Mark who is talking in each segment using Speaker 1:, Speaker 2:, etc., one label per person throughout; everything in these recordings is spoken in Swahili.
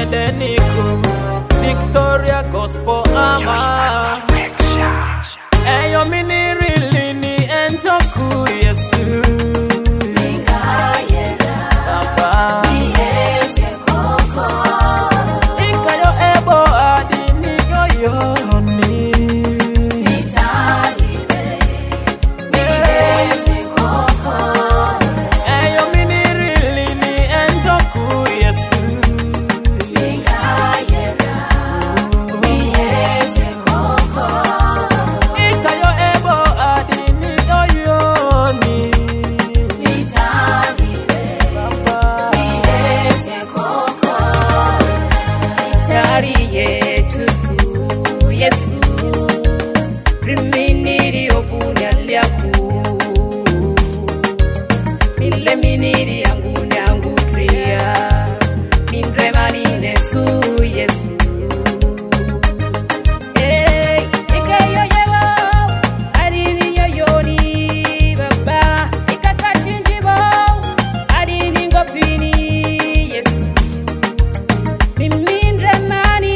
Speaker 1: Edenico, Victoria Gospel Ama. Eyo mini really ni enjoku Yesu. Papa. Ikayo ebo adini yoyoni. Eyo mini really ni enjoku Yesu. Ikayo ebo adini yoyoni.
Speaker 2: Yesu riminiri ovunyaku mille miniri yangu nyangu tria mindremani nesu Yesu ikayo yewa adini yoyoni baba ikakatinjibo adini ngopini Yesu mindremani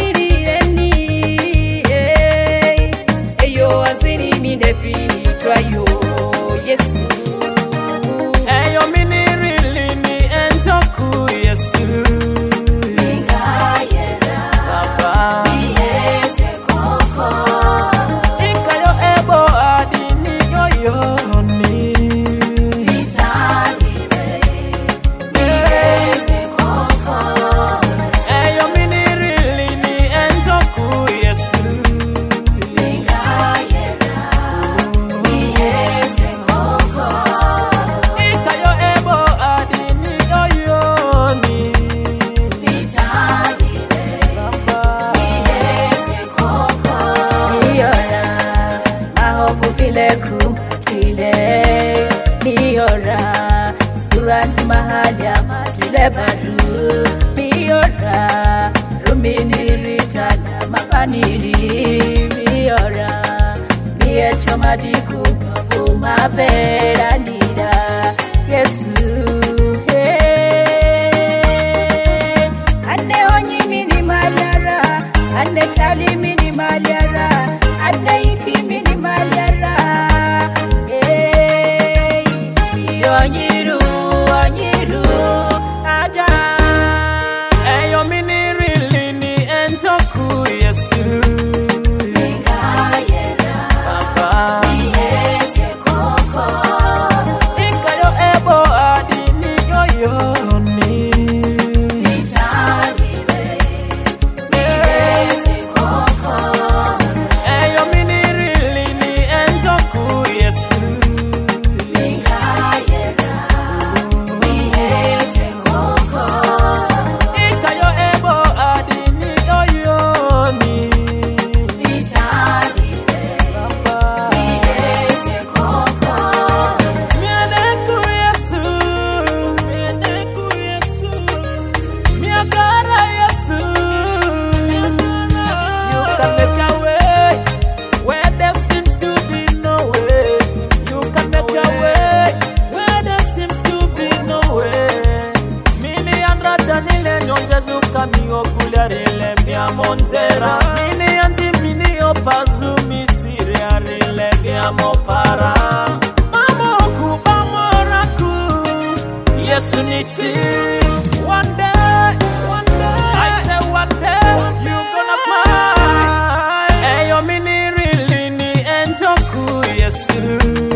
Speaker 2: yo Yesu.
Speaker 1: Eyo mini really ni enjoku Yesu. Papa. Ikayo ebo adini yoyoni. Eyo mini really ni enjoku Yesu.
Speaker 2: Miora surat mahalia tule baru miora rumini ritana mapaniri miora miecho madiku fuma bera nida Yesu ane onyi mini malara ane tali mini malara ane iki mini malara Onyiru ada.
Speaker 1: Eyo mini really ni enjoku Yesu. Papa. Ikayo ebo adini yoyoni. Eyo mini really ni enjoku Yesu. Monzera mini anti mini opazu misiri arile biamo para mamo kubamoraku Yesu niti one day I say one day you gonna smile eyo mini really ni enjoku Yesu.